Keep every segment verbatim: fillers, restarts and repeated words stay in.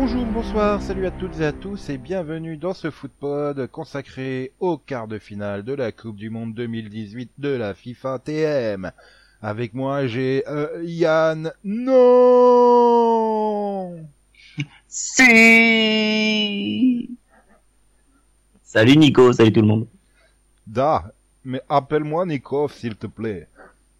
Bonjour, bonsoir, salut à toutes et à tous et bienvenue dans ce Footpod consacré au quart de finale de la Coupe du Monde deux mille dix-huit de la FIFA T M. Avec moi j'ai euh, Yann. Non. Si. Salut Nico, salut tout le monde. Da, mais appelle-moi Nikov s'il te plaît.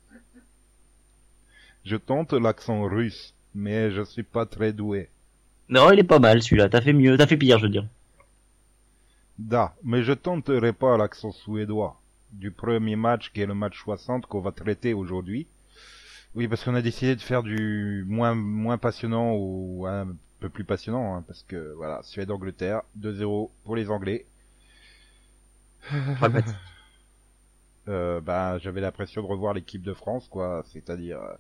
Je tente l'accent russe, mais je suis pas très doué. Non, il est pas mal celui-là, t'as fait mieux, t'as fait pire je veux dire. Da, mais je tenterai pas l'accent suédois du premier match qui est le match soixante qu'on va traiter aujourd'hui. Oui, parce qu'on a décidé de faire du moins moins passionnant ou un peu plus passionnant, hein, parce que voilà, Suède-Angleterre, deux zéro pour les Anglais. Pragmatique. euh, ben, j'avais l'impression de revoir l'équipe de France, quoi, c'est-à-dire... Euh,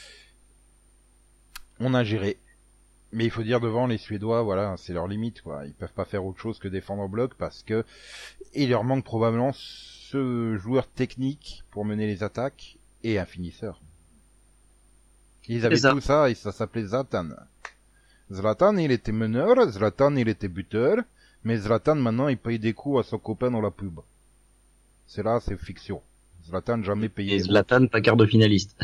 on a géré. Mais il faut dire devant les Suédois, voilà, c'est leur limite, quoi. Ils peuvent pas faire autre chose que défendre en bloc parce que il leur manque probablement ce joueur technique pour mener les attaques et un finisseur. Ils avaient ça. tout ça et ça s'appelait Zlatan. Zlatan, il était meneur, Zlatan, il était buteur, mais Zlatan, maintenant, il paye des coups à son copain dans la pub. C'est là, c'est fiction. Zlatan jamais payé. Et Zlatan pas quart de finaliste.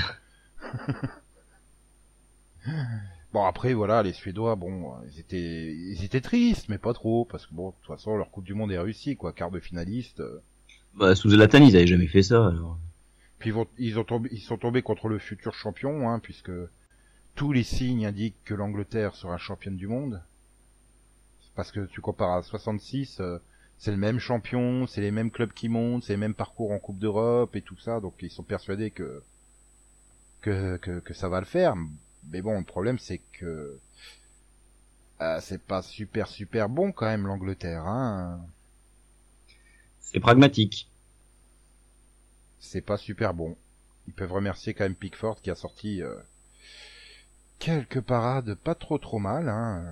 Bon, après, voilà, les Suédois, bon, ils étaient, ils étaient tristes, mais pas trop, parce que bon, de toute façon, leur Coupe du Monde est réussie, quoi, quart de finaliste. Euh... Bah, sous Zlatan, ils avaient jamais fait ça, alors. Puis ils, vont, ils, ont tombé, ils sont tombés contre le futur champion, hein, puisque tous les signes indiquent que l'Angleterre sera championne du monde. Parce que tu compares à soixante-six, euh, c'est le même champion, c'est les mêmes clubs qui montent, c'est les mêmes parcours en Coupe d'Europe et tout ça, donc ils sont persuadés que, que, que, que ça va le faire. Mais bon, le problème c'est que euh, c'est pas super super bon quand même l'Angleterre, hein. C'est pragmatique. C'est pas super bon. Ils peuvent remercier quand même Pickford qui a sorti euh, quelques parades pas trop trop mal, hein.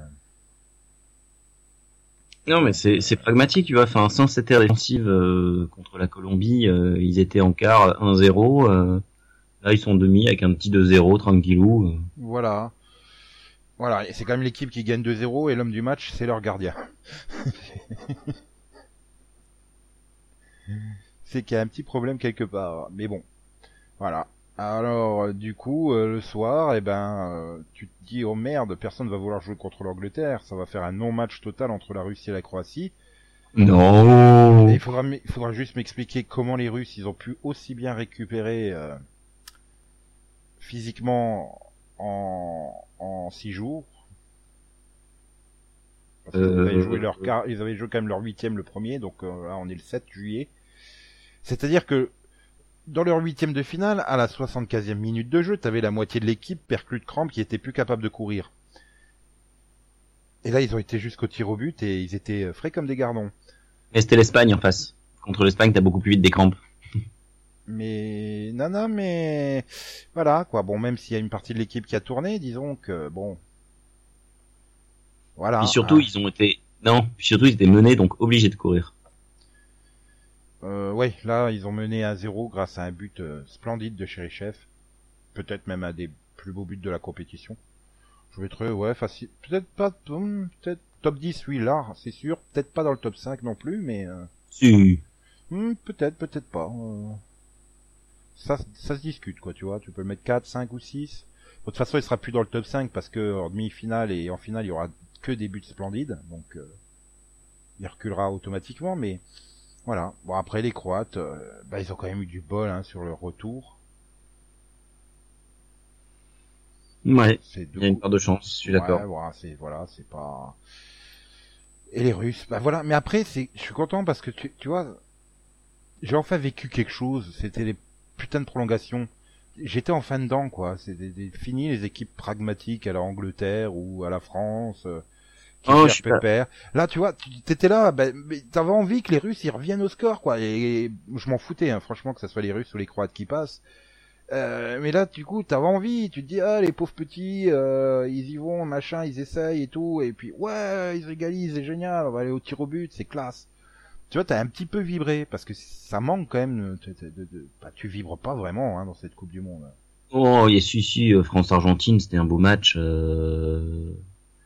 Non mais c'est c'est pragmatique, tu vois. Enfin, sans cette ère défensive euh, contre la Colombie, euh, ils étaient en quart un zéro. Euh, là, ils sont en demi avec un petit deux zéro tranquillou. Euh. Voilà. Voilà, et c'est quand même l'équipe qui gagne deux zéro et l'homme du match, c'est leur gardien. C'est qu'il y a un petit problème quelque part. Mais bon, voilà. Alors, du coup, euh, le soir, eh ben, euh, tu te dis, oh merde, personne va vouloir jouer contre l'Angleterre. Ça va faire un non-match total entre la Russie et la Croatie. Non. Et il faudra, il faudra juste m'expliquer comment les Russes, ils ont pu aussi bien récupérer euh, physiquement en, en six jours. Parce qu'ils Euh... avaient joué leur quart, ils avaient joué quand même leur huitième le premier, donc euh, là on est le sept juillet. C'est-à-dire que dans leur huitième de finale, à la soixante-quinzième minute de jeu, t'avais la moitié de l'équipe perclue de crampes qui était plus capable de courir. Et là ils ont été jusqu'au tir au but et ils étaient frais comme des gardons. Mais c'était l'Espagne en face. Contre l'Espagne, t'as beaucoup plus vite des crampes. Mais non non mais voilà quoi. Bon, même s'il y a une partie de l'équipe qui a tourné, disons que bon. Voilà. Puis surtout, hein. ils ont été non, puis surtout ils étaient menés donc obligés de courir. Euh, ouais, là, ils ont mené à zéro grâce à un but euh, splendide de Cherichev. Peut-être même un des plus beaux buts de la compétition. Je vais être, ouais, facile. Peut-être pas, hum, peut-être top dix, oui, là, c'est sûr. Peut-être pas dans le top cinq non plus, mais... Euh... Si. Hum, peut-être, peut-être pas. Euh... Ça, ça se discute, quoi, tu vois. Tu peux le mettre quatre, cinq ou six. De toute façon, il sera plus dans le top cinq parce que en demi-finale et en finale, il y aura que des buts splendides. Donc, euh... il reculera automatiquement, mais... Voilà. Bon, après les Croates, euh, bah, ils ont quand même eu du bol hein, sur leur retour. Ouais. C'est il y a une part de chance, je suis d'accord. Ouais, voilà, c'est voilà, c'est pas. Et les Russes, bah voilà. Mais après, c'est, je suis content parce que tu, tu vois, j'ai enfin vécu quelque chose. C'était les putains de prolongations. J'étais enfin dedans, quoi. C'était fini les équipes pragmatiques à la Angleterre ou à la France. Euh... Qui oh, je pépère. Là, tu vois, tu t'étais là, ben, mais t'avais envie que les Russes ils reviennent au score, quoi. Et, et je m'en foutais, hein, franchement, que ce soit les Russes ou les Croates qui passent. Euh, mais là, du coup, t'avais envie. Tu te dis, ah, les pauvres petits, euh, ils y vont, machin, ils essayent et tout. Et puis, ouais, ils égalisent, c'est génial. On va aller au tir au but, c'est classe. Tu vois, t'as un petit peu vibré parce que ça manque quand même. De, de, de, de... Bah, tu vibres pas vraiment hein, dans cette Coupe du Monde. Oh, il y a si si, France-Argentine, c'était un beau match. Euh...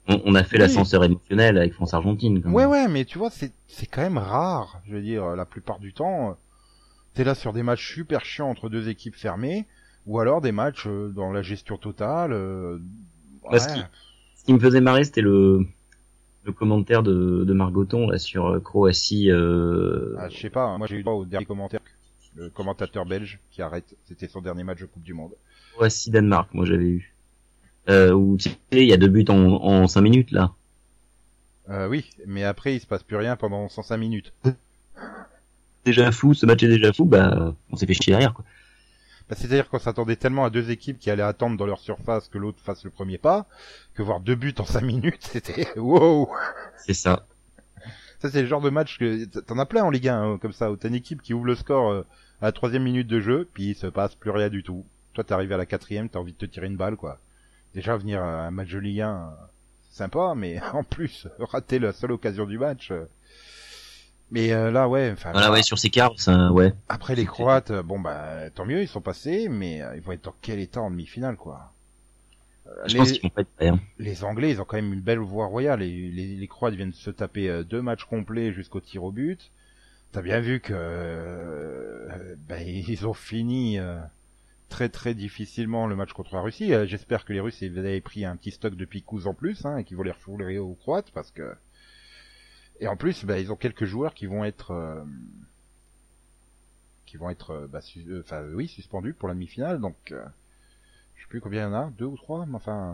on, on a fait oui. l'ascenseur émotionnel avec France-Argentine. Ouais, ouais, mais tu vois, c'est c'est quand même rare. Je veux dire, la plupart du temps, t'es là sur des matchs super chiants entre deux équipes fermées, ou alors des matchs dans la gestion totale. Euh, ouais. Bah, ce, qui, ce qui me faisait marrer, c'était le le commentaire de, de Margoton là sur Croatie. Euh... Ah, je sais pas. Moi, j'ai eu droit au dernier commentaire, le commentateur belge qui arrête. C'était son dernier match de Coupe du Monde. Croatie Danemark, moi j'avais eu. Euh, où tu sais, il y a deux buts en en cinq minutes là. Euh, oui, mais après il se passe plus rien pendant cent cinq minutes. Déjà fou, ce match est déjà fou, bah on s'est fait chier derrière quoi. Bah, c'est-à-dire qu'on s'attendait tellement à deux équipes qui allaient attendre dans leur surface que l'autre fasse le premier pas, que voir deux buts en cinq minutes, c'était wow. C'est ça. Ça c'est le genre de match que t'en as plein en Ligue un hein, comme ça, où t'as une équipe qui ouvre le score euh, à la troisième minute de jeu, puis il se passe plus rien du tout. Toi t'es arrivé à la quatrième, t'as envie de te tirer une balle quoi. Déjà venir à un match de Ligue un, c'est sympa, mais en plus rater la seule occasion du match. Euh... Mais euh, là, ouais. Enfin, voilà, bah, ouais, sur ces quarts, ça, ouais. Après les Croates, bon bah tant mieux, ils sont passés, mais euh, ils vont être dans quel état en demi-finale, quoi. Euh, Je les, pense qu'ils vont pas être prêts. Hein. Les Anglais, ils ont quand même une belle voie royale. Les, les, les Croates viennent de se taper euh, deux matchs complets jusqu'au tir au but. T'as bien vu que euh, bah, ils ont fini euh, très très difficilement le match contre la Russie. Euh, j'espère que les Russes ils avaient pris un petit stock de picous en plus, hein, et qu'ils vont les refouler aux Croates, parce que et en plus, bah, ils ont quelques joueurs qui vont être, euh, qui vont être, bah, su... enfin, euh, oui, suspendus pour la demi-finale. Donc, euh, je sais plus combien il y en a, deux ou trois, mais enfin,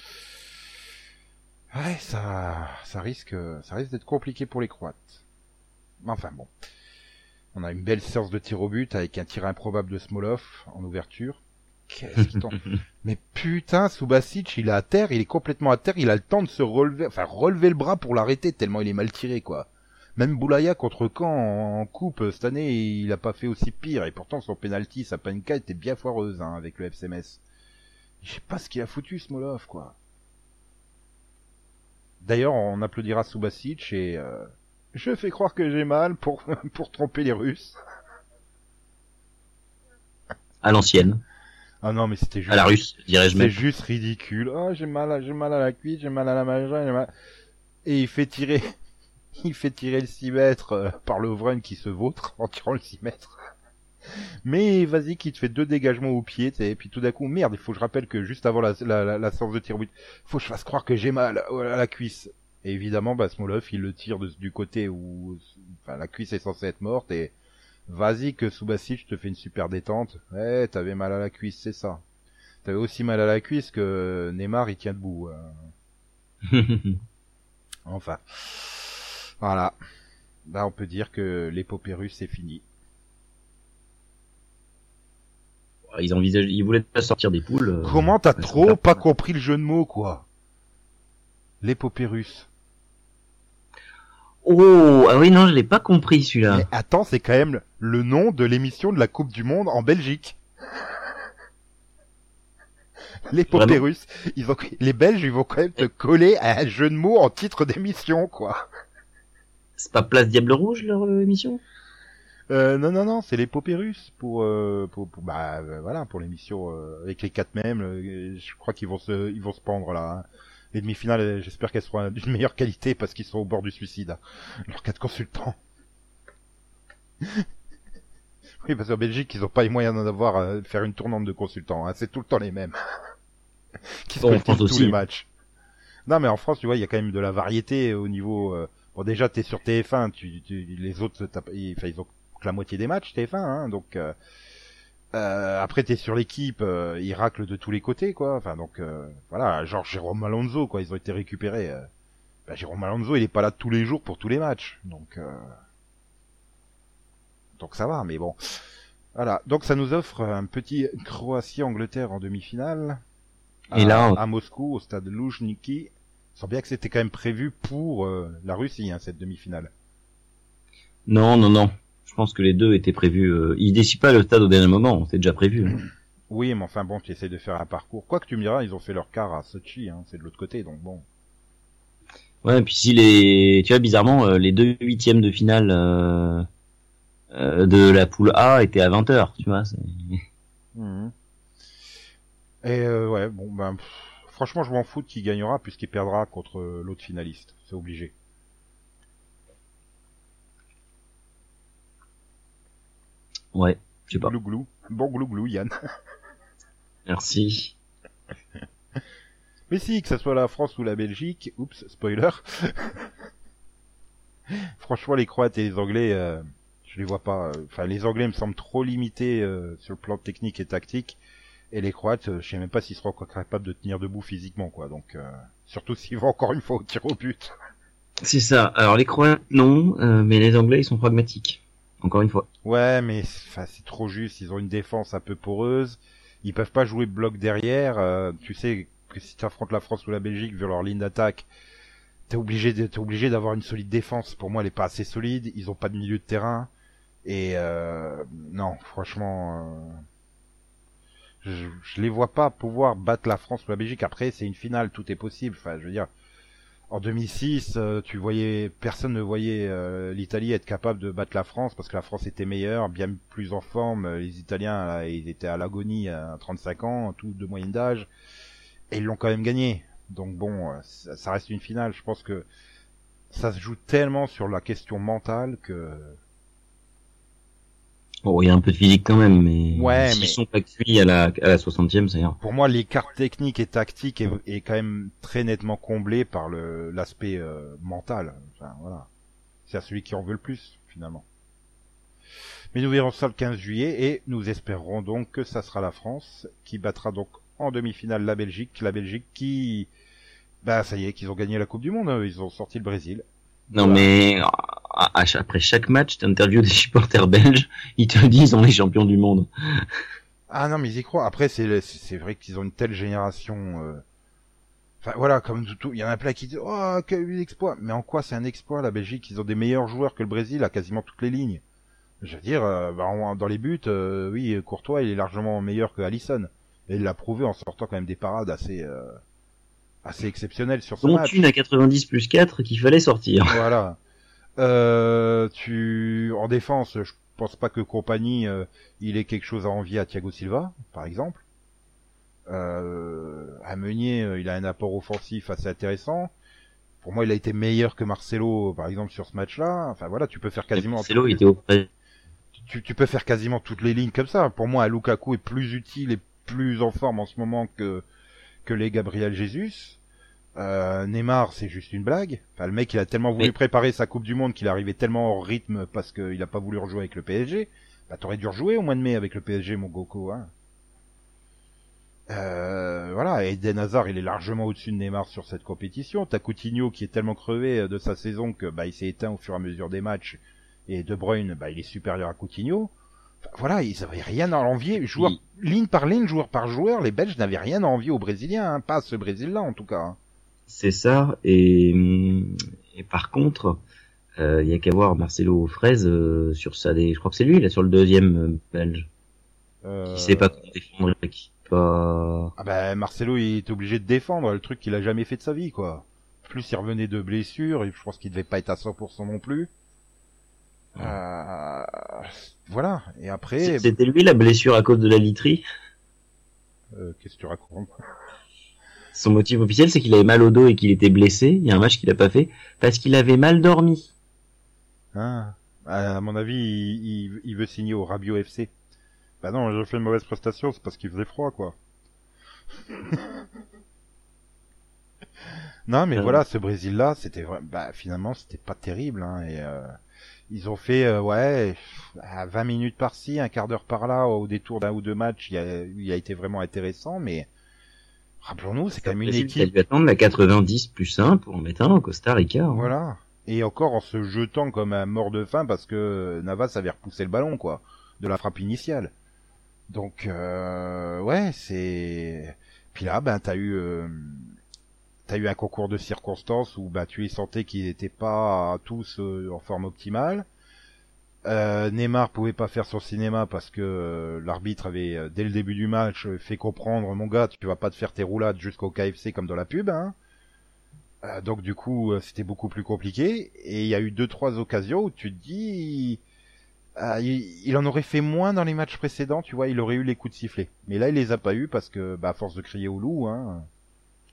ouais, ça, ça risque, ça risque d'être compliqué pour les Croates. Mais enfin bon, on a une belle séance de tir au but avec un tir improbable de Smolov en ouverture. Qu'est-ce qui tombe? Mais putain, Subasic, il est à terre, il est complètement à terre, il a le temps de se relever, enfin relever le bras pour l'arrêter tellement il est mal tiré, quoi. Même Boulaya contre Caen en, en coupe cette année, il a pas fait aussi pire, et pourtant son penalty, sa panka était bien foireuse, hein, avec le F C Metz. Je sais pas ce qu'il a foutu, Smolov, quoi. D'ailleurs, on applaudira Subasic et euh, je fais croire que j'ai mal pour pour tromper les Russes. À l'ancienne. Ah non, mais c'était juste... À la russe, dirais-je même. C'est juste ridicule. Oh, j'ai mal, à, j'ai mal à la cuisse, j'ai mal à la main, j'ai mal... Et il fait tirer, il fait tirer le six mètres euh, par Lovren qui se vautre en tirant le six mètres. Mais vas-y, qui te fait deux dégagements au pied, et puis tout d'un coup, merde, il faut que je rappelle que juste avant la, la, la, la séance de tir au but, faut que je fasse croire que j'ai mal à la cuisse. Et évidemment, bah, Smolov, il le tire de, du côté où, enfin, la cuisse est censée être morte, et vas-y que Subasic te fait une super détente. Eh, t'avais mal à la cuisse, c'est ça. T'avais aussi mal à la cuisse que Neymar, il tient debout. Euh... enfin. Voilà. Là, on peut dire que l'épopée russe, c'est fini. Ils envisagent, ils voulaient pas sortir des poules. Comment t'as trop pas compris le jeu de mots, quoi? L'épopée russe. Oh, ah oui, non, je l'ai pas compris, celui-là. Mais attends, c'est quand même le nom de l'émission de la Coupe du Monde en Belgique. L'épopée russe. Ils ont, les Belges, ils vont quand même te coller à un jeu de mots en titre d'émission, quoi. C'est pas Place Diable Rouge, leur euh, émission? Euh, non, non, non, c'est l'épopée russe pour, euh, pour, pour, bah, euh, voilà, pour l'émission, euh, avec les quatre mêmes, euh, je crois qu'ils vont se, ils vont se pendre, là, hein. Les demi-finales, j'espère qu'elles seront d'une meilleure qualité parce qu'ils sont au bord du suicide. Leurs quatre consultants. Oui, parce qu'en Belgique, ils ont pas les moyens d'en avoir, euh, de faire une tournante de consultants, hein. C'est tout le temps les mêmes. Qui se collectent tous les matchs. Non, mais en France, tu vois, il y a quand même de la variété au niveau, euh... bon, déjà, t'es sur T F un, tu, tu, les autres, enfin, ils ont que la moitié des matchs, T F un, hein, donc, euh... Euh, après t'es sur l'équipe, euh, ils raclent de tous les côtés, quoi. Enfin donc euh, voilà, genre Jérôme Alonso, quoi, ils ont été récupérés. Euh... Bah, Jérôme Alonso, il est pas là tous les jours pour tous les matchs, donc euh... donc ça va. Mais bon, voilà. Donc ça nous offre un petit Croatie-Angleterre en demi-finale. À, Et là, on... à Moscou, au stade Loujniki. Sans bien que c'était quand même prévu pour euh, la Russie, hein, cette demi-finale. Non, non, non. Je pense que les deux étaient prévus. Euh, ils décident pas le stade au dernier moment, c'est déjà prévu. Hein. Oui, mais enfin bon, tu essayes de faire un parcours. Quoi que tu me diras, ils ont fait leur quart à Sochi, hein, c'est de l'autre côté, donc bon. Ouais, et puis si les, tu vois, bizarrement, euh, les deux huitièmes de finale euh, euh, de la poule A étaient à vingt heures, tu vois. C'est... Mmh. Et euh, ouais, bon ben, pff, franchement, je m'en fous de qui gagnera puisqu'il perdra contre l'autre finaliste. C'est obligé. Ouais, je sais pas. Glou glou. Bon glou glou, Yann. Merci. Mais si, que ça soit la France ou la Belgique, oups, spoiler. Franchement, les Croates et les Anglais, euh, je les vois pas. euh, Enfin, les Anglais me semblent trop limités euh, sur le plan technique et tactique. Et les Croates, euh, je sais même pas s'ils seront encore capables de tenir debout physiquement, quoi. Donc, euh, surtout s'ils vont encore une fois au tir au but. C'est ça. Alors les Croates, non, euh, mais les Anglais, ils sont pragmatiques. Encore une fois. Ouais, mais enfin, c'est trop juste. Ils ont une défense un peu poreuse. Ils peuvent pas jouer bloc derrière. euh, tu sais que si tu affrontes la France ou la Belgique, vu leur ligne d'attaque, t'es obligé de, t'es obligé d'avoir une solide défense. Pour moi, elle est pas assez solide. Ils ont pas de milieu de terrain. Et euh, non, franchement, euh, je, je les vois pas pouvoir battre la France ou la Belgique. Après, c'est une finale, tout est possible. Enfin, je veux dire, en deux mille six, euh, tu voyais, personne ne voyait euh, l'Italie être capable de battre la France parce que la France était meilleure, bien plus en forme. Les Italiens, là, ils étaient à l'agonie à trente-cinq ans, tout de moyenne d'âge, et ils l'ont quand même gagné. Donc bon, euh, ça, ça reste une finale. Je pense que ça se joue tellement sur la question mentale que Bon, il y a un peu de physique quand même, mais Ouais, s'ils mais- sont pas cuits à la, à la soixantième, ça ira. pour moi, l'écart technique et tactique est, est quand même très nettement comblé par le l'aspect euh, mental. Enfin, voilà. C'est à celui qui en veut le plus, finalement. Mais nous verrons ça le quinze juillet et nous espérons donc que ça sera la France qui battra donc en demi-finale la Belgique. La Belgique qui, bah ça y est, qu'ils ont gagné la Coupe du Monde. Hein. Ils ont sorti le Brésil. Non, Voilà. mais à- à- après chaque match, t'interviews des supporters belges, ils te disent on est champion du monde. Ah non, mais ils y croient. Après, c'est c'est vrai qu'ils ont une telle génération. euh, Enfin voilà, comme tout, tout- il y en a plein qui disent oh quel exploit. Mais en quoi c'est un exploit la Belgique? Ils ont des meilleurs joueurs que le Brésil à quasiment toutes les lignes. Je veux dire, euh, bah, en- dans les buts, euh, oui, Courtois il est largement meilleur que Alisson. Et il l'a prouvé en sortant quand même des parades assez euh, assez exceptionnelles sur ce Dont match. une à quatre-vingt-dix plus quatre qu'il fallait sortir. Voilà. Euh, tu en défense, je pense pas que Compagnie euh, il ait quelque chose à envier à Thiago Silva, par exemple. Euh, à Meunier, euh, il a un apport offensif assez intéressant. Pour moi, il a été meilleur que Marcelo, par exemple, sur ce match-là. Enfin voilà, tu peux faire quasiment Marcelo, il était auprès. tu, tu peux faire quasiment toutes les lignes comme ça. Pour moi, Lukaku est plus utile et plus en forme en ce moment que que les Gabriel Jesus. Euh, Neymar, c'est juste une blague. Enfin, le mec, il a tellement voulu Mais- préparer sa Coupe du Monde qu'il est arrivé tellement en rythme parce qu'il a pas voulu rejouer avec le P S G. Bah, t'aurais dû rejouer au mois de mai avec le P S G, mon Goko, hein. Euh, voilà, Eden Hazard, il est largement au-dessus de Neymar sur cette compétition. T'as Coutinho qui est tellement crevé de sa saison que bah il s'est éteint au fur et à mesure des matchs. Et De Bruyne, bah il est supérieur à Coutinho. Enfin, voilà, ils avaient rien à envier. Joueur, ligne par ligne, joueur par joueur, les Belges n'avaient rien à envier aux Brésiliens, hein. Pas à ce Brésil-là en tout cas. Hein. C'est ça. Et, hum, et par contre, euh, il y a qu'à voir Marcelo aux fraises euh, sur ça. Des... Je crois que c'est lui là sur le deuxième euh, belge Euh... qui sait pas comment défendre, qui pas. Ah bah Marcelo il est obligé de défendre le truc qu'il a jamais fait de sa vie quoi. Plus il revenait de blessure, et je pense qu'il devait pas être à cent pour cent non plus. Ouais. Euh... Voilà. Et après, C'était lui la blessure à cause de la literie. euh, qu'est-ce que tu racontes? Son motif officiel, c'est qu'il avait mal au dos et qu'il était blessé. Il y a un match qu'il a pas fait parce qu'il avait mal dormi. Ah. À mon avis, il, il, il veut signer au Rabiot F C. Bah non, j'ai fait une mauvaise prestation, c'est parce qu'il faisait froid, quoi. Non, mais Euh. voilà, ce Brésil-là, c'était vrai... bah finalement, c'était pas terrible, hein, et euh, ils ont fait, euh, ouais, à vingt minutes par-ci, un quart d'heure par-là, au détour d'un ou deux matchs, il a, il a été vraiment intéressant, mais rappelons-nous, c'est quand même une Brésil qui a équipe. dû attendre la quatre-vingt-dix plus un pour en mettre un au Costa Rica. Hein. Voilà. Et encore en se jetant comme un mort de faim parce que Navas avait repoussé le ballon, quoi, de la frappe initiale. Donc, euh, ouais, c'est... Puis là, ben, t'as eu... Euh... T'as eu un concours de circonstances où bah, tu les sentais qu'ils n'étaient pas tous euh, en forme optimale. Euh, Neymar pouvait pas faire son cinéma parce que euh, l'arbitre avait, euh, dès le début du match, euh, fait comprendre, mon gars, tu vas pas te faire tes roulades jusqu'au K F C comme dans la pub. Hein. Euh, donc du coup, euh, c'était beaucoup plus compliqué. Et il y a eu deux, trois occasions où tu te dis... Euh, il, il en aurait fait moins dans les matchs précédents, tu vois, il aurait eu les coups de sifflet. Mais là, il les a pas eu parce que, bah, à force de crier au loup, hein...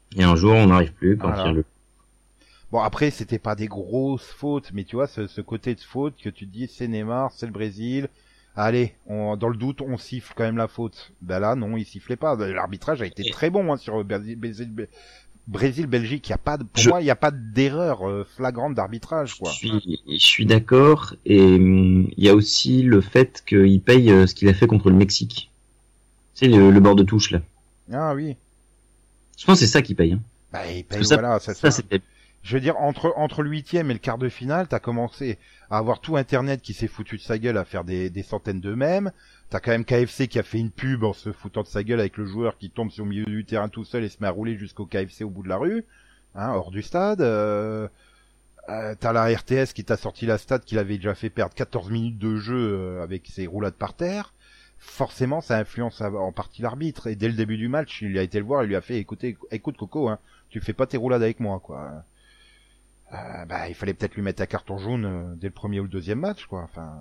Et un jour, on n'arrive plus quand Voilà. il y a le... Bon, après, c'était pas des grosses fautes, mais tu vois, ce, ce côté de faute que tu te dis, c'est Neymar, c'est le Brésil. Allez, on, dans le doute, on siffle quand même la faute. Ben là, non, il sifflait pas. L'arbitrage a été Et- très bon hein, sur Brésil, Brésil, Brésil, Belgique. Il y a pas, de, pour Je- moi, il y a pas d'erreur euh, flagrante d'arbitrage, Je quoi. suis, je suis d'accord. Et hum, il y a aussi le fait qu'il paye euh, ce qu'il a fait contre le Mexique. C'est le, le bord de touche, là. Ah oui. Je pense que c'est ça qui paye. Hein. Bah, il Parce paye, que ça, voilà, ça, ça ça- c'était... Je veux dire, entre, entre le huitième et le quart de finale, t'as commencé à avoir tout Internet qui s'est foutu de sa gueule à faire des, des centaines d'eux-mêmes. T'as quand même K F C qui a fait une pub en se foutant de sa gueule avec le joueur qui tombe sur le milieu du terrain tout seul et se met à rouler jusqu'au K F C au bout de la rue, hein, hors du stade. Euh, euh, t'as la R T S qui t'a sorti la stat qu'il avait déjà fait perdre quatorze minutes de jeu euh, avec ses roulades par terre. Forcément, ça influence en partie l'arbitre. Et dès le début du match, il a été le voir, il lui a fait, écoutez, écoute Coco, hein, tu fais pas tes roulades avec moi, quoi. Euh, bah, il fallait peut-être lui mettre un carton jaune euh, dès le premier ou le deuxième match, quoi. Enfin,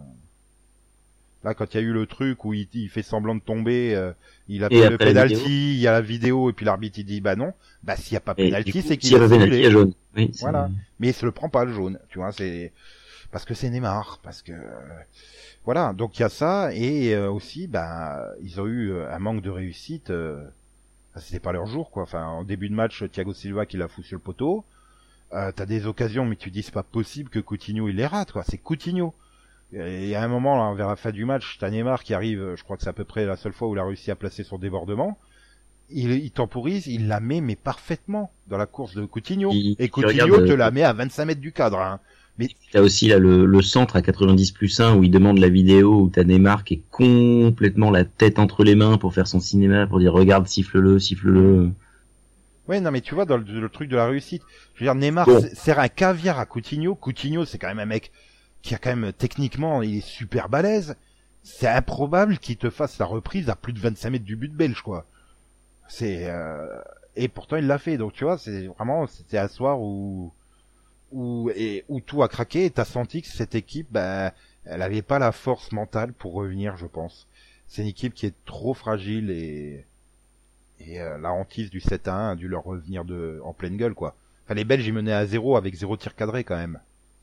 là, quand il y a eu le truc où il, il fait semblant de tomber, euh, il a Et fait le après la penalty, vidéo. il y a la vidéo, et puis l'arbitre il dit bah non, bah s'il y a pas Et penalty, du coup, c'est qu'il s'il y a avait penalty, simulé. il y a jaune. Oui, c'est- Voilà. Mais il se le prend pas le jaune, tu vois, c'est parce que c'est Neymar, parce que euh, voilà, donc il y a ça et euh, aussi bah ils ont eu euh, un manque de réussite. Euh... enfin, c'était pas leur jour, quoi. Enfin, en début de match, Thiago Silva qui la fout sur le poteau. Euh, t'as des occasions, mais tu dis c'est pas possible que Coutinho il les rate, quoi. C'est Coutinho. Et à un moment, là, vers la fin du match, t'as Neymar qui arrive, je crois que c'est à peu près la seule fois où il a réussi à placer son débordement. Il, il temporise, il la met, mais parfaitement, dans la course de Coutinho. Il- Et il Coutinho regarde, te euh, la met à vingt-cinq mètres du cadre, hein. T'as aussi là le, le centre à quatre-vingt-dix plus un où il demande la vidéo où t'as Neymar qui est complètement la tête entre les mains pour faire son cinéma, pour dire regarde, siffle-le, siffle-le. Ouais, non, mais tu vois, dans le, le truc de la réussite, je veux dire, Neymar Bon. s- sert un caviar à Coutinho. Coutinho, c'est quand même un mec qui a quand même, techniquement, il est super balèze. C'est improbable qu'il te fasse la reprise à plus de vingt-cinq mètres du but belge, quoi. C'est, euh... et pourtant il l'a fait. Donc tu vois, c'est vraiment, c'était un soir où, où, et, où tout a craqué et t'as senti que cette équipe, ben, elle avait pas la force mentale pour revenir, je pense. C'est une équipe qui est trop fragile et, et euh, la hantise du sept à un a dû leur revenir de, en pleine gueule, quoi. Enfin, les Belges, ils menaient à zéro avec zéro tir cadré, quand même.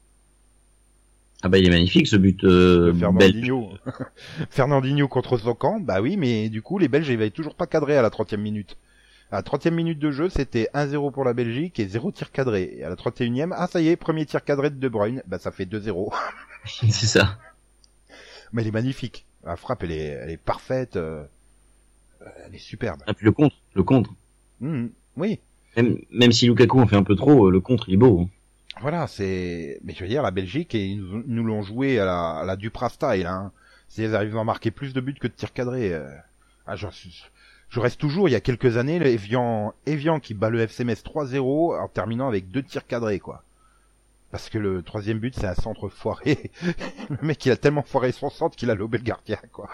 Ah bah il est magnifique ce but euh, De belge. Fernandinho. Fernandinho contre son camp, bah oui, mais du coup, les Belges, ils avaient toujours pas cadré à la trentième minute. À la trentième minute de jeu, c'était un zéro pour la Belgique et zéro tir cadré. Et à la trente et unième, ah ça y est, premier tir cadré de De Bruyne, bah ça fait deux zéro. C'est ça. Mais elle est magnifique. La frappe, elle est, elle est parfaite. euh, Elle est superbe. Et puis le contre, le contre. Mhm. Oui, Même, même si Lukaku en fait un peu trop, le contre il est beau. Hein. voilà, c'est... Mais je veux dire, la Belgique, et ils nous, nous l'ont joué à la, à la Duprat style. Hein. C'est, ils arrivent à marquer plus de buts que de tirs cadrés. euh. Ah, je, je reste toujours, il y a quelques années, le Evian, Evian qui bat le F C Metz trois zéro en terminant avec deux tirs cadrés, quoi. Parce que le troisième but, c'est un centre foiré. Le mec, il a tellement foiré son centre qu'il a lobé le gardien, quoi.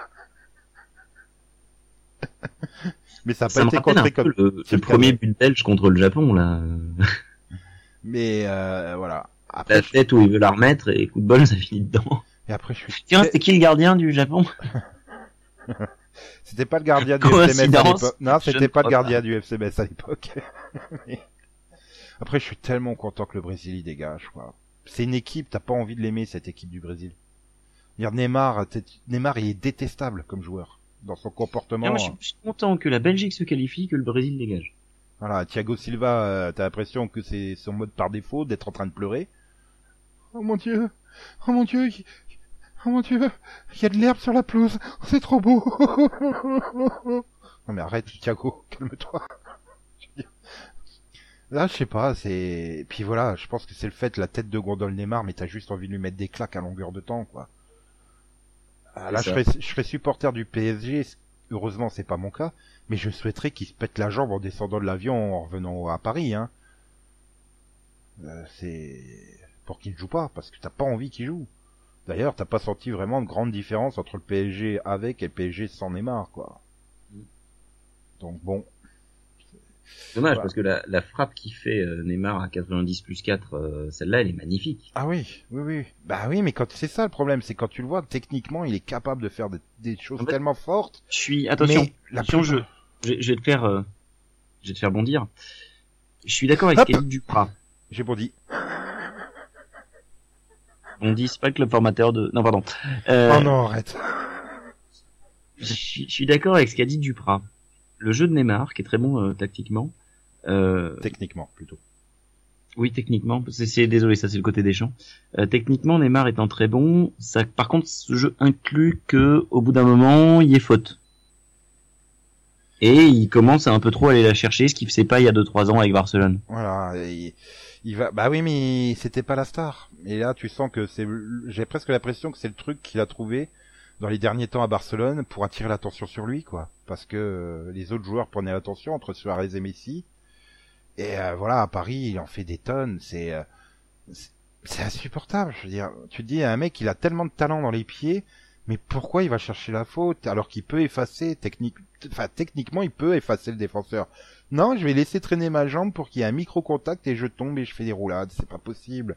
Mais ça a Ça pas me été rappelle un contré peu comme... le, c'est le le premier cadre. but belge contre le Japon là. Mais euh, voilà. Après, La je... tête où il veut la remettre et coup de bol ça finit dedans. Et après, je suis... Tiens, c'était qui le gardien du Japon? C'était pas le gardien du F C Metz à Coïncidence, l'époque. Non, je c'était ne pas le crois gardien pas. du F C Metz à l'époque. Mais... Après, je suis tellement content que le Brésil y dégage, quoi. C'est une équipe, t'as pas envie de l'aimer, cette équipe du Brésil. Dire Neymar, t'es- Neymar, il est détestable comme joueur. Dans son comportement. Ah, moi je suis plus content que la Belgique se qualifie que le Brésil dégage. Voilà, Thiago Silva, euh, t'as l'impression que c'est son mode par défaut, d'être en train de pleurer. Oh mon dieu, oh mon dieu, il- oh mon dieu, il y a de l'herbe sur la pelouse, c'est trop beau. Non mais arrête, Thiago, calme-toi. Je veux dire, là, je sais pas, c'est... Puis voilà, je pense que c'est le fait, la tête de gondole Neymar, mais t'as juste envie de lui mettre des claques à longueur de temps, quoi. Ah, là, je C'est serais, je serais supporter du P S G, heureusement c'est pas mon cas, mais je souhaiterais qu'il se pète la jambe en descendant de l'avion en revenant à Paris, hein. Euh, c'est... pour qu'il ne joue pas, parce que t'as pas envie qu'il joue. D'ailleurs, t'as pas senti vraiment de grande différence entre le P S G avec et le P S G sans Neymar, quoi. Donc bon. Dommage Voilà. parce que la, la frappe qui fait euh, Neymar à quatre-vingt-dix plus quatre, euh, celle-là elle est magnifique. Ah oui, oui, oui. Bah oui, mais quand c'est ça le problème, c'est quand tu le vois, techniquement, il est capable de faire des, des choses En fait, tellement fortes. Je suis attention, Mais la attention plus- je, je, je vais te faire, euh, je vais te faire bondir. Je suis d'accord avec ce qu'a dit Duprat. J'ai bon dit. On dit, c'est pas le club formateur de... Non, pardon. Euh, oh non, arrête. Je suis, je suis d'accord avec ce qu'a dit Duprat. Le jeu de Neymar, qui est très bon euh, tactiquement... Euh... Techniquement, plutôt. Oui, techniquement. C'est, c'est désolé, ça c'est le côté des champs. Euh, techniquement, Neymar étant très bon, ça, par contre, ce jeu inclut que, au bout d'un moment, il y ait faute. Et il commence à un peu trop aller la chercher, ce qu'il faisait pas il y a deux trois ans avec Barcelone. Voilà, il, il va. Bah oui, mais c'était pas la star. Et là, tu sens que c'est. J'ai presque l'impression que c'est le truc qu'il a trouvé dans les derniers temps à Barcelone pour attirer l'attention sur lui, quoi. Parce que euh, les autres joueurs prenaient l'attention entre Suarez et Messi. Et euh, voilà, à Paris, il en fait des tonnes. C'est, euh, c'est, c'est insupportable. Je veux dire, tu te dis, un mec, il a tellement de talent dans les pieds, mais pourquoi il va chercher la faute alors qu'il peut effacer technique, enfin techniquement, il peut effacer le défenseur. Non, je vais laisser traîner ma jambe pour qu'il y ait un micro-contact et je tombe et je fais des roulades. C'est pas possible.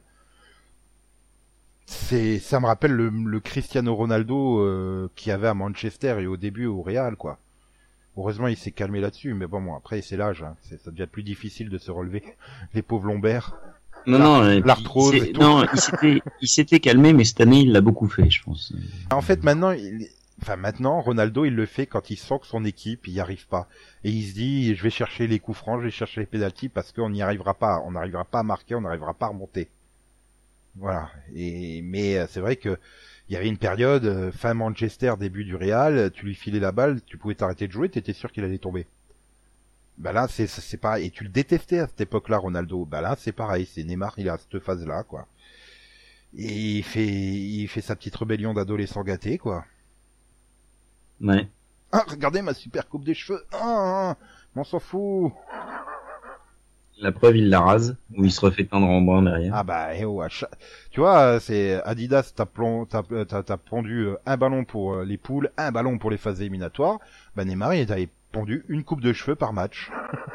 C'est, ça me rappelle le, le Cristiano Ronaldo euh, qu'il y avait à Manchester et au début au Real, quoi. Heureusement, il s'est calmé là-dessus, mais bon, bon après, c'est l'âge, hein. C'est, ça devient plus difficile de se relever. Les pauvres lombaires. Non, la, non, l'arthrose. Il non, il s'était, il s'était calmé, mais cette année, il l'a beaucoup fait, je pense. En fait, maintenant, il, enfin, maintenant, Ronaldo, il le fait quand il sent que son équipe, il y arrive pas. Et il se dit, je vais chercher les coups francs, je vais chercher les pénaltys parce qu'on n'y arrivera pas. On n'arrivera pas à marquer, on n'arrivera pas à remonter. Voilà. Et, mais c'est vrai que, il y avait une période, fin Manchester, début du Real, tu lui filais la balle, tu pouvais t'arrêter de jouer, t'étais sûr qu'il allait tomber. Bah là, c'est, c'est pareil. Et tu le détestais à cette époque-là, Ronaldo. Bah là, c'est pareil. C'est Neymar, il a cette phase-là, quoi. Et il fait, il fait sa petite rébellion d'adolescent gâté, quoi. Ouais. Ah, regardez ma super coupe des cheveux. Ah, on s'en fout. La preuve, il la rase, ou il se refait teindre en brun derrière. Ah bah, eh oh, cha... tu vois, c'est Adidas, t'as, plon... t'as, t'as, t'as pondu un ballon pour les poules, un ballon pour les phases éliminatoires. Bah Neymar, il avait pondu une coupe de cheveux par match.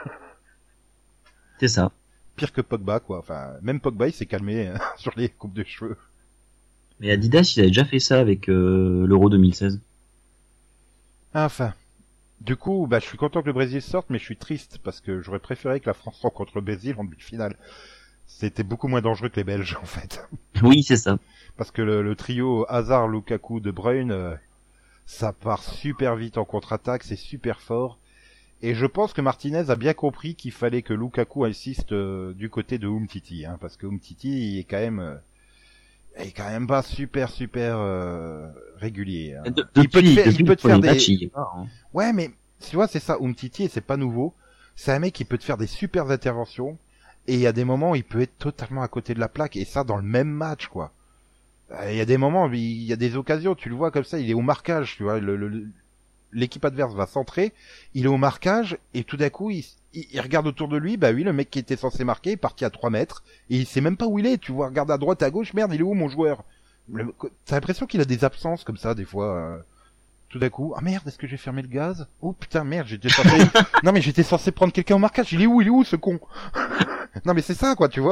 C'est ça. Pire que Pogba, quoi. Enfin, même Pogba, il s'est calmé hein, sur les coupes de cheveux. Mais Adidas, il avait déjà fait ça avec euh, l'Euro deux mille seize. Enfin. Du coup, bah, je suis content que le Brésil sorte, mais je suis triste parce que j'aurais préféré que la France rencontre le Brésil en demi-finale. C'était beaucoup moins dangereux que les Belges, en fait. Oui, c'est ça. Parce que le, le trio Hazard, Lukaku, De Bruyne, euh, ça part super vite en contre-attaque, c'est super fort. Et je pense que Martinez a bien compris qu'il fallait que Lukaku insiste euh, du côté de Umtiti, hein, parce que Umtiti il est quand même, euh, il est quand même pas super super euh, régulier. Hein. De, il peut te faire, il peut te faire des, match, il pas, hein. Ouais, mais tu vois, c'est ça, Umtiti, et c'est pas nouveau. C'est un mec qui peut te faire des super interventions, et il y a des moments où il peut être totalement à côté de la plaque, et ça dans le même match, quoi. Il y a des moments, il y a des occasions, tu le vois comme ça, il est au marquage, tu vois, le, le, l'équipe adverse va centrer, il est au marquage, et tout d'un coup, il, il, il regarde autour de lui, bah oui, le mec qui était censé marquer est parti à trois mètres, et il sait même pas où il est, tu vois, regarde à droite, à gauche, merde, il est où mon joueur? Le, t'as l'impression qu'il a des absences comme ça, des fois, euh, tout d'un coup, ah merde, est-ce que j'ai fermé le gaz? Oh putain, merde, j'étais censé, non mais j'étais censé prendre quelqu'un au marquage, il est où, il est où ce con? Non mais c'est ça, quoi, tu vois.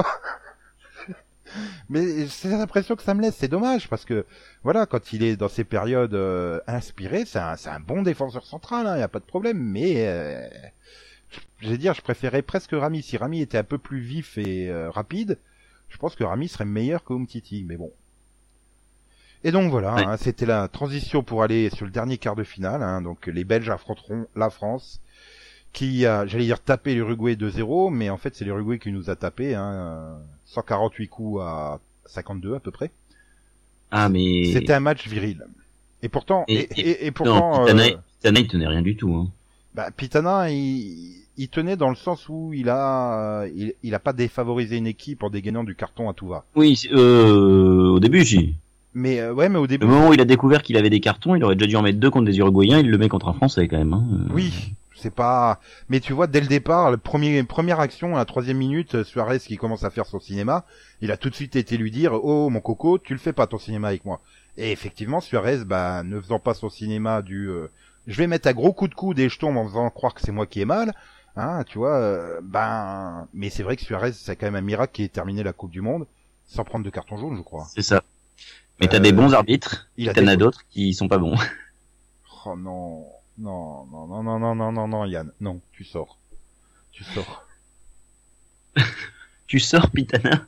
Mais c'est l'impression que ça me laisse, c'est dommage, parce que, voilà, quand il est dans ces périodes euh, inspirées, c'est un, c'est un bon défenseur central, hein, y a pas de problème, mais, euh, je vais dire, je préférais presque Rami. Si Rami était un peu plus vif et euh, rapide, je pense que Rami serait meilleur que Umtiti, mais bon. Et donc voilà, ouais. hein, c'était la transition pour aller sur le dernier quart de finale, hein, donc les Belges affronteront la France, qui a, j'allais dire, tapé l'Uruguay deux zéro, mais en fait c'est l'Uruguay qui nous a tapé, hein, cent quarante-huit coups à cinquante-deux à peu près. Ah mais c'était un match viril. Et pourtant, et, et, et, et pourtant, non, Pitana, euh, Pitana il tenait rien du tout. Hein. Bah Pitana, il, il tenait dans le sens où il a, il, il a pas défavorisé une équipe en dégainant du carton à tout va. Oui, euh, au début si. Mais euh, ouais, mais au début. Le moment où il a découvert qu'il avait des cartons, il aurait déjà dû en mettre deux contre des Uruguayens, il le met contre un Français quand même. Hein. Oui. C'est pas, mais tu vois, dès le départ, le premier, première action, à la troisième minute, Suarez qui commence à faire son cinéma, il a tout de suite été lui dire, oh, mon coco, tu le fais pas ton cinéma avec moi. Et effectivement, Suarez, bah, ne faisant pas son cinéma du, euh, je vais mettre un gros coup de coude et je tombe en faisant croire que c'est moi qui ai mal, hein, tu vois, euh, ben, mais c'est vrai que Suarez, c'est quand même un miracle qui ait terminé la Coupe du Monde sans prendre de carton jaune, je crois. C'est ça. Mais t'as euh, des bons arbitres, il t'en as d'autres qui sont pas bons. Oh non. Non, non, non, non, non, non, non, non, Yann, non, tu sors. Tu sors. tu sors Pitana.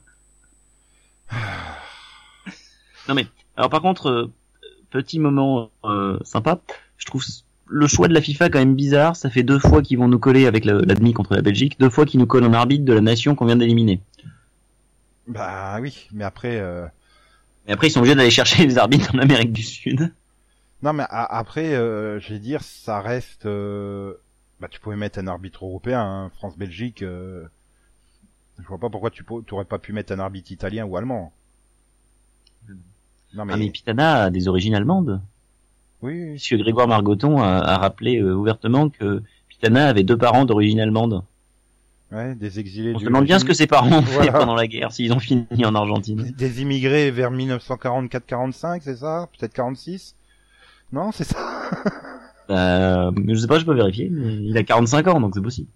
Non mais, alors par contre, euh, petit moment euh, sympa, je trouve le choix de la FIFA quand même bizarre. Ça fait deux fois qu'ils vont nous coller avec la, la demi contre la Belgique, deux fois qu'ils nous collent en arbitre de la nation qu'on vient d'éliminer. Bah oui, mais après... Euh... Et après ils sont obligés d'aller chercher les arbitres en Amérique du Sud. Non mais a- après, euh, je vais dire, ça reste... Euh... Bah tu pouvais mettre un arbitre européen, hein, France-Belgique... Euh... Je vois pas pourquoi tu n'aurais pas pu mettre un arbitre italien ou allemand. Non mais... Ah mais Pitana a des origines allemandes. Oui, oui. Puisque Grégoire Margoton a, a rappelé euh, ouvertement que Pitana avait deux parents d'origine allemande. Ouais, des exilés. On se demande bien ce que ses parents ont voilà. fait pendant la guerre, s'ils ont fini en Argentine. Des immigrés vers dix-neuf cent quarante-quatre quarante-cinq, c'est ça? Peut-être quarante-six? Non, c'est ça? euh, je sais pas, je peux vérifier, mais il a quarante-cinq ans, donc c'est possible.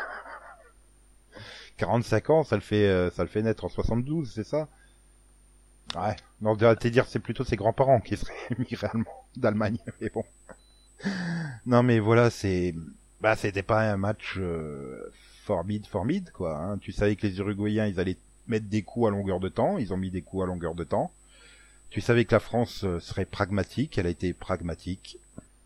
quarante-cinq ans, ça le fait, euh, ça le fait naître en soixante-douze, c'est ça? Ouais. Non, à te dire, c'est plutôt ses grands-parents qui seraient immigrés allemands, d'Allemagne, mais bon. Non, mais voilà, c'est, bah, c'était pas un match, euh, formide, formide, quoi, hein. Tu savais que les Uruguayens, ils allaient mettre des coups à longueur de temps, ils ont mis des coups à longueur de temps. Tu savais que la France serait pragmatique, elle a été pragmatique.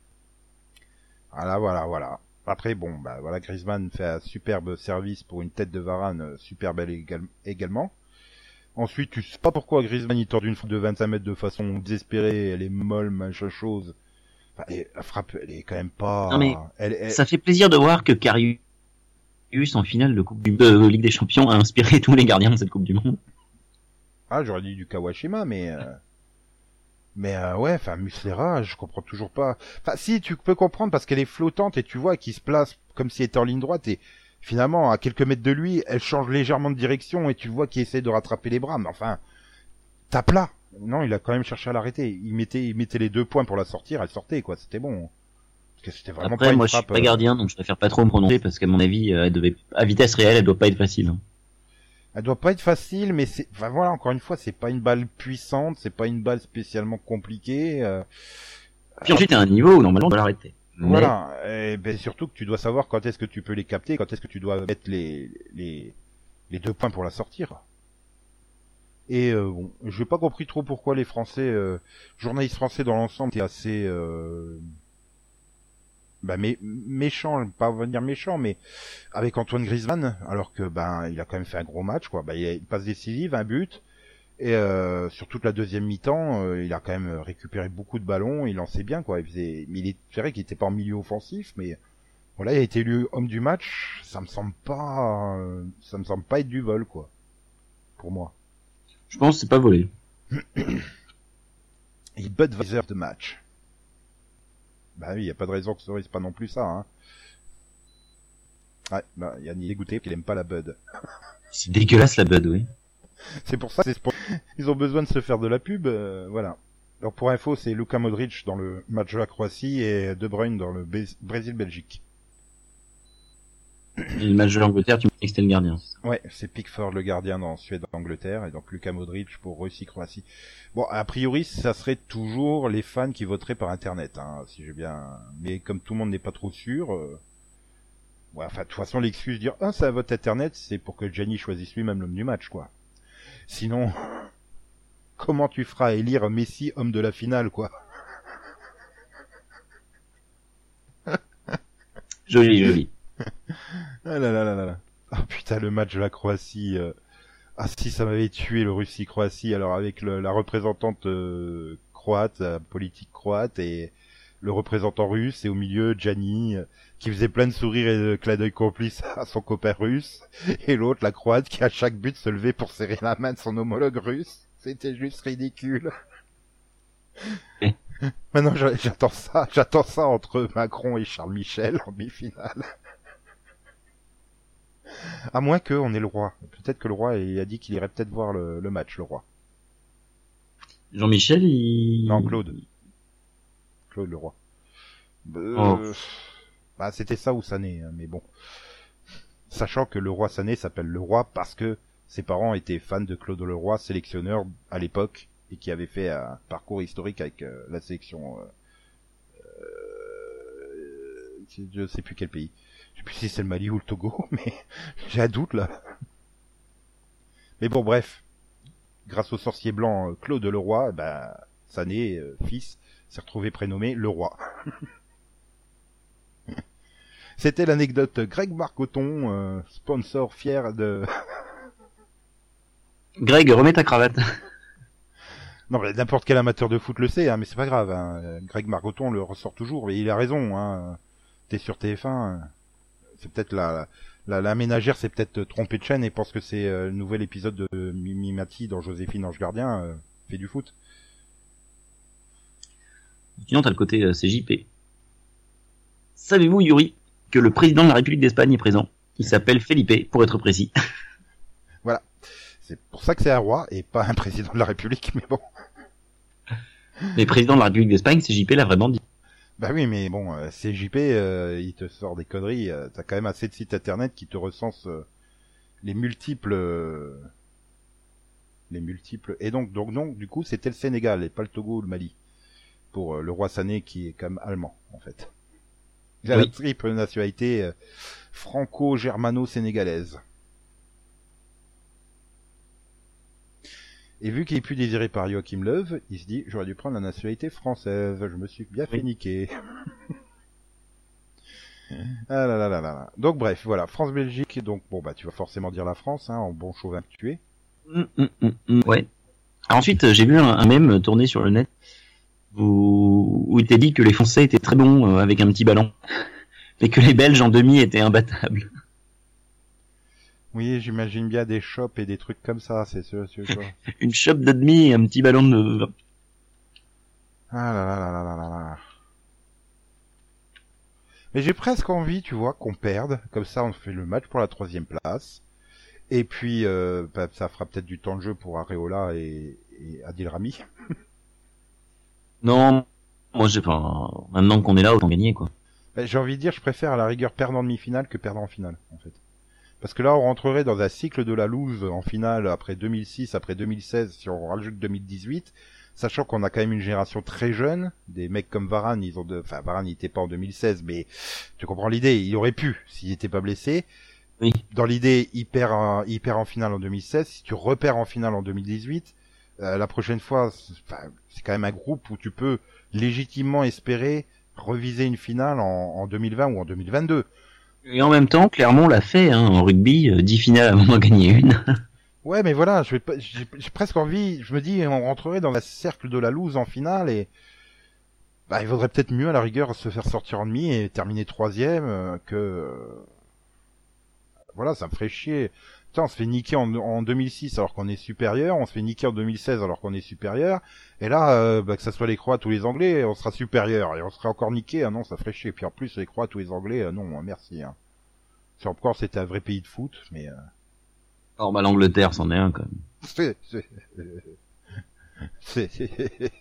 Voilà, voilà, voilà. Après, bon, bah, voilà, Griezmann fait un superbe service pour une tête de Varane, super belle égal- également. Ensuite, tu sais pas pourquoi Griezmann il tord une frappe de vingt-cinq mètres de façon désespérée, elle est molle, machin chose. Enfin, et la frappe, elle est quand même pas... Non mais, elle, elle... ça fait plaisir de voir que Karius, en finale de Coupe du de Ligue des Champions, a inspiré tous les gardiens de cette Coupe du Monde. Ah, j'aurais dit du Kawashima, mais... Euh... Mais euh, ouais, enfin, Muslera, je comprends toujours pas. Enfin, si, tu peux comprendre parce qu'elle est flottante et tu vois qu'il se place comme s'il était en ligne droite et finalement, à quelques mètres de lui, elle change légèrement de direction et tu vois qu'il essaie de rattraper les bras. Mais enfin, tape là. Non, il a quand même cherché à l'arrêter. Il mettait, il mettait les deux points pour la sortir, elle sortait, quoi. C'était bon. Parce que c'était vraiment Après, pas une moi, frappe, je suis pas gardien, donc je préfère pas trop me prononcer parce qu'à mon avis, elle devait, à vitesse réelle, elle doit pas être facile. Hein. Elle doit pas être facile, mais c'est, enfin voilà, encore une fois, c'est pas une balle puissante, c'est pas une balle spécialement compliquée. Euh... Puis ensuite, il y a un niveau où normalement on doit l'arrêter. Voilà, mais... et ben surtout que tu dois savoir quand est-ce que tu peux les capter, quand est-ce que tu dois mettre les les les deux points pour la sortir. Et euh, bon, j'ai pas compris trop pourquoi les Français, euh, journalistes français dans l'ensemble, étaient assez euh, bah mé méchants, pas venir méchants, mais avec Antoine Griezmann, alors que ben il a quand même fait un gros match, quoi. Bah, il a une passe décisive, un but. Et euh, sur toute la deuxième mi-temps, euh, il a quand même récupéré beaucoup de ballons, il lançait bien, quoi. Il faisait, mais il est, c'est vrai qu'il était pas en milieu offensif, mais voilà, il a été élu homme du match. Ça me semble pas, euh, ça me semble pas être du vol, quoi, pour moi. Je pense que c'est pas volé. Et Budweiser de match. Bah oui, y a pas de raison que ce soit pas non plus ça, hein. Ouais, bah Yann il est dégoûté qu'il aime pas la Bud. C'est dégueulasse la Bud, oui. C'est pour ça, c'est pour... ils ont besoin de se faire de la pub, euh, voilà. Alors pour info, c'est Luka Modric dans le match de la Croatie et De Bruyne dans le Bé- Brésil-Belgique. Et le match de l'Angleterre, tu me dis que c'était le gardien. C'est ça. Ouais, c'est Pickford le gardien dans Suède-Angleterre et donc Luka Modric pour Russie-Croatie. Bon, a priori, ça serait toujours les fans qui voteraient par internet, hein, si j'ai bien. Mais comme tout le monde n'est pas trop sûr. Euh... Ouais, enfin, de toute façon, l'excuse de dire ah c'est un vote internet, c'est pour que Gianni choisisse lui-même l'homme du match, quoi. Sinon, comment tu feras élire Messi homme de la finale, quoi? Joli, joli. Ah là là là là là. Oh putain, le match de la Croatie. Euh... Ah si, ça m'avait tué le Russie-Croatie. Alors avec le, la représentante euh, croate, la politique croate et le représentant russe et au milieu Gianni euh, qui faisait plein de sourires et de clins d'œil complices à son copain russe et l'autre, la croate, qui à chaque but se levait pour serrer la main de son homologue russe. C'était juste ridicule. Et Maintenant, j'attends ça, j'attends ça entre Macron et Charles Michel en demi-finale. À moins que on ait le roi. Peut-être que le roi il a dit qu'il irait peut-être voir le, le match, le roi. Jean-Michel, il... Non, Claude. Claude le roi. Euh, Oh. Bah, c'était ça ou Sané, hein, mais bon. Sachant que le roi Sané s'appelle le roi parce que ses parents étaient fans de Claude Leroy, sélectionneur à l'époque, et qui avait fait un parcours historique avec euh, la sélection... Euh, euh, je sais plus quel pays. Je sais plus si c'est le Mali ou le Togo, mais j'ai un doute là. Mais bon, bref. Grâce au sorcier blanc euh, Claude Leroy, ben, Sané, euh, fils, s'est retrouvé prénommé Leroy. C'était l'anecdote Greg Marcoton, euh, sponsor fier de... Greg, remets ta cravate. Non, mais n'importe quel amateur de foot le sait, hein, mais c'est pas grave. Hein. Greg Marcoton le ressort toujours, et il a raison. Hein. T'es sur T F un, c'est peut-être la, la, la ménagère s'est peut-être trompée de chaîne et pense que c'est euh, le nouvel épisode de Mimi Mati dans Joséphine Ange Gardien euh, fait du foot. Sinon, t'as le côté euh, C J P. Savez-vous, Yuri, que le président de la République d'Espagne est présent? Il s'appelle Felipe, pour être précis. Voilà. C'est pour ça que c'est un roi et pas un président de la République, mais bon. Mais président de la République d'Espagne, C J P l'a vraiment dit. Bah oui, mais bon, euh, C J P, euh, il te sort des conneries. Euh, t'as quand même assez de sites internet qui te recensent euh, les multiples, euh, les multiples. Et donc, donc, donc, du coup, c'était le Sénégal et pas le Togo ou le Mali pour euh, le roi Sané qui est quand même allemand en fait. Il a oui. la triple nationalité euh, franco-germano-sénégalaise. Et vu qu'il est plus désiré par Joachim Löw, il se dit, j'aurais dû prendre la nationalité française, je me suis bien fait oui. niquer. ah là là là là. Donc bref, voilà, France-Belgique, donc bon bah tu vas forcément dire la France, hein, en bon chauvin que tu es. Mm, mm, mm, mm, ouais. Alors, ensuite, j'ai vu un, un mème tourner sur le net, où, où il était dit que les Français étaient très bons euh, avec un petit ballon, mais que les Belges en demi étaient imbattables. Oui, j'imagine bien des shops et des trucs comme ça, c'est sûr, c'est sûr. Une shop de demi et un petit ballon de... Ah là là là là là là là. Mais j'ai presque envie, tu vois, qu'on perde. Comme ça, on fait le match pour la troisième place. Et puis, euh, bah, ça fera peut-être du temps de jeu pour Areola et, et Adil Rami. Non, moi, j'ai pas... Maintenant qu'on est là, autant gagner, quoi. Bah, j'ai envie de dire, je préfère à la rigueur perdre en demi-finale que perdre en finale, en fait. Parce que là, on rentrerait dans un cycle de la loose en finale après deux mille six, après deux mille seize, si on rajoute deux mille dix-huit, sachant qu'on a quand même une génération très jeune, des mecs comme Varane, ils ont de, enfin, Varane, il était pas en deux mille seize, mais tu comprends l'idée, il aurait pu, s'il était pas blessé. Oui. Dans l'idée, il perd, en, il perd en finale en deux mille seize, si tu repères en finale en deux mille dix-huit, euh, la prochaine fois, c'est, enfin, c'est quand même un groupe où tu peux légitimement espérer reviser une finale en, en deux mille vingt ou en deux mille vingt-deux. Et en même temps, Clermont l'a fait, hein, en rugby, euh, dix finales avant d'en gagner une. Ouais, mais voilà, je vais pas, j'ai, j'ai presque envie, je me dis, on rentrerait dans le cercle de la loose en finale et, bah, il vaudrait peut-être mieux, à la rigueur, se faire sortir en demi et terminer troisième, euh, que, euh... voilà, ça me ferait chier. Putain, on se fait niquer en, en deux mille six alors qu'on est supérieur, on se fait niquer en deux mille seize alors qu'on est supérieur, et là, euh, bah, que ça soit les Croates ou les Anglais, on sera supérieur, et on sera encore niqué, ah non, ça ferait chier. Puis en plus, les Croates ou les Anglais, euh, non, merci, hein. C'est encore, c'était un vrai pays de foot, mais... Euh... Oh, bah, l'Angleterre, c'en est un, quand même. C'est... C'est... c'est...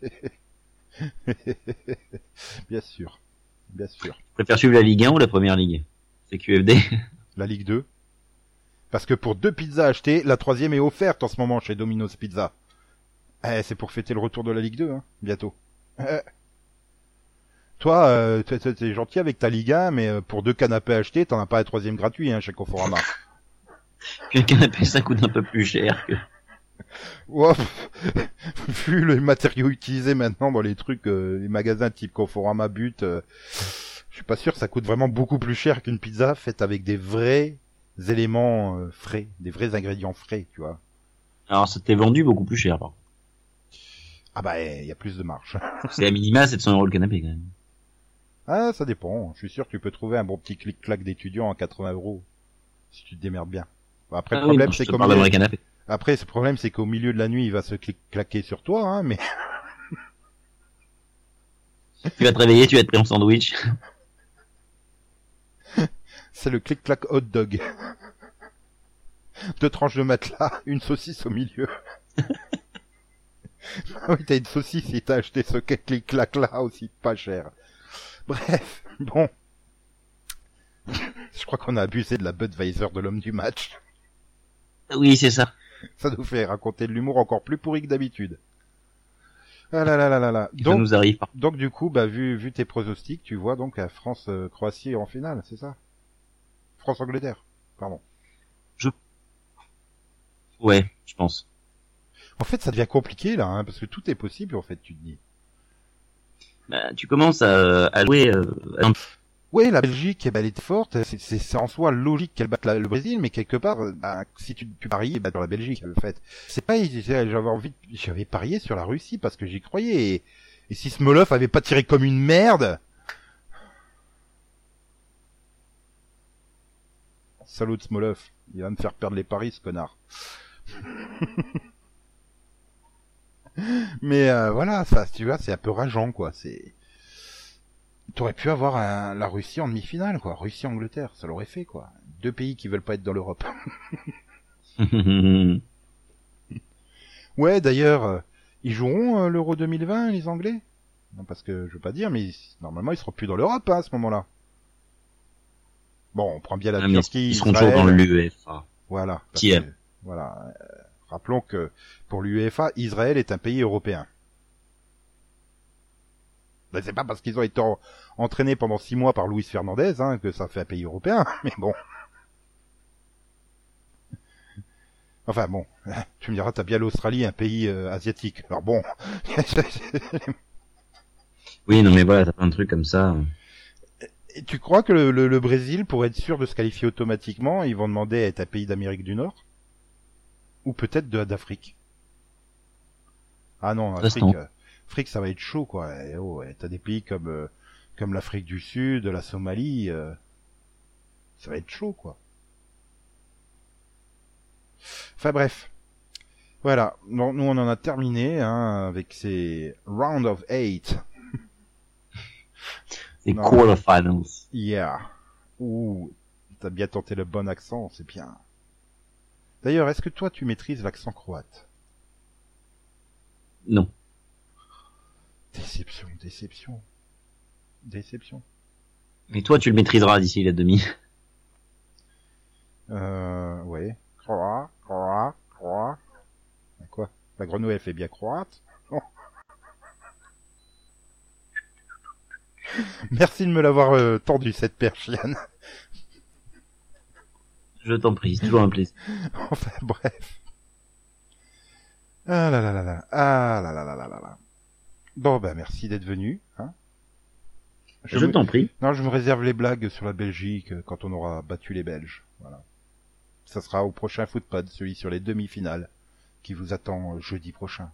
bien sûr. Bien sûr. Tu préfères suivre la Ligue un ou la Première Ligue? C'est Q F D. La Ligue deux. Parce que pour deux pizzas achetées, la troisième est offerte en ce moment chez Domino's Pizza. Eh, c'est pour fêter le retour de la Ligue deux, hein, bientôt. Eh. Toi, euh, t'es, t'es gentil avec ta Ligue un, mais pour deux canapés achetés, t'en as pas un troisième gratuit, hein, chez Conforama. Qu'un canapé, ça coûte un peu plus cher que... Wow. Vu les matériaux utilisés maintenant dans les trucs, euh, les magasins type Conforama, But, euh, je suis pas sûr que ça coûte vraiment beaucoup plus cher qu'une pizza faite avec des vrais éléments euh, frais, des vrais ingrédients frais, tu vois. Alors, ça t'est vendu beaucoup plus cher, par contre. Ah bah, il y a plus de marge. C'est à minima sept cents euros le canapé, quand même. Ah, ça dépend. Je suis sûr que tu peux trouver un bon petit clic-clac d'étudiant à quatre-vingts euros. Si tu te démerdes bien. Après, ah le problème, oui, c'est qu'au milieu... canapé. Après, ce problème, c'est qu'au milieu de la nuit, il va se clic-claquer sur toi, hein, mais... Tu vas te réveiller, tu vas être pris en sandwich. C'est le clic-clac hot dog. Deux tranches de matelas, une saucisse au milieu. Ah oui, t'as une saucisse et t'as acheté ce clic-clac là aussi pas cher. Bref, bon. Je crois qu'on a abusé de la Budweiser de l'homme du match. Oui, c'est ça. Ça nous fait raconter de l'humour encore plus pourri que d'habitude. Ah là là là là là. Donc, ça nous arrive. Donc du coup, bah vu vu tes pronostics, tu vois donc la France-Croatie en finale, c'est ça? France-Angleterre, pardon. Je Ouais, je pense. En fait, ça devient compliqué là, hein, parce que tout est possible en fait, tu te dis. Bah, tu commences à, à jouer euh, à... Ouais, la Belgique, eh ben, elle est forte, c'est, c'est, c'est en soi logique qu'elle batte la- le Brésil, mais quelque part, bah, si tu, tu paries, bah, dans la Belgique, en fait. C'est pas, j'avais envie, de- j'avais parié sur la Russie parce que j'y croyais, et, et si Smolov avait pas tiré comme une merde, salaud de Smolov, il va me faire perdre les paris, ce connard. Mais euh, voilà, ça, tu vois, c'est un peu rageant, quoi. C'est, t'aurais pu avoir un, la Russie en demi-finale, quoi. Russie-Angleterre, ça l'aurait fait, quoi. Deux pays qui veulent pas être dans l'Europe. Ouais, d'ailleurs, euh, ils joueront euh, l'Euro deux mille vingt, les Anglais. Non, parce que je veux pas dire, mais ils- normalement, ils seront plus dans l'Europe hein, à ce moment-là. Bon, on prend bien la Ah, mais Turquie, ils seront Israël. toujours dans l'U E F A. Voilà. parce Qui est. que, Voilà. euh, rappelons que pour l'UEFA, Israël est un pays européen. Ben, c'est pas parce qu'ils ont été en- entraînés pendant six mois par Luis Fernandez hein, que ça fait un pays européen, mais bon. Enfin bon, tu me diras, t'as bien l'Australie, un pays euh, asiatique. Alors bon. Oui, non mais voilà, t'as plein de trucs comme ça. Et tu crois que le, le, le Brésil, pour être sûr de se qualifier automatiquement, ils vont demander à être un pays d'Amérique du Nord? Ou peut-être de d'Afrique? Ah non, Afrique, Restant. euh, Afrique, ça va être chaud, quoi. Et, oh, ouais, t'as des pays comme euh, comme l'Afrique du Sud, la Somalie, euh, ça va être chaud, quoi. Enfin bref, voilà. Bon, nous on en a terminé hein, avec ces round of eight. Les Non. quarterfinals. Yeah. Ouh, t'as bien tenté le bon accent, c'est bien. D'ailleurs, est-ce que toi tu maîtrises l'accent croate? Non. Déception, déception, déception. Mais toi, tu le maîtriseras d'ici la demi. Euh, ouais. Croate, croate, croate. Quoi? La grenouille, elle fait bien croate? Non. Merci de me l'avoir euh, tendu, cette perche, Yann. Je t'en prie, c'est toujours un plaisir. Enfin, bref. Ah là là là là. Ah là là là là là là. Bon, ben, merci d'être venu, hein. Je, me... t'en prie. Non, je me réserve les blagues sur la Belgique euh, quand on aura battu les Belges. Voilà. Ça sera au prochain Footpod, celui sur les demi-finales, qui vous attend euh, jeudi prochain.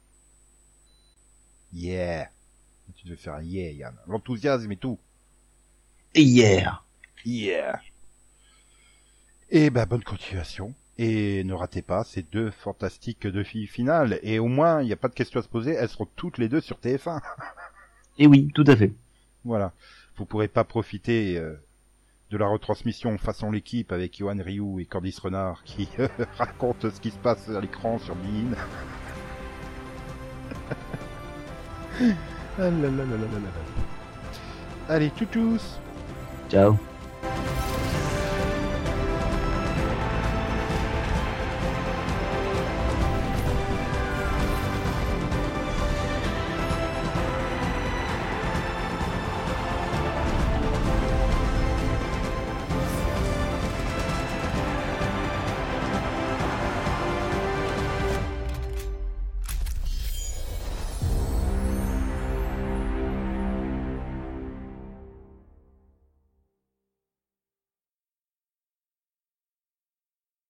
Yeah. Tu devais faire un yeah, Yann. L'enthousiasme et tout. Et hier. Yeah. Et ben, bonne continuation. Et ne ratez pas ces deux fantastiques demi-finales. Et au moins, il n'y a pas de questions à se poser, elles seront toutes les deux sur T F un. Et oui, tout à fait. Voilà. Vous pourrez pas profiter euh, de la retransmission façon l'équipe avec Yohan Ryu et Candice Renard qui euh, racontent ce qui se passe à l'écran sur Bein. Ah là là là là là là. Allez, tchou tchous. Ciao.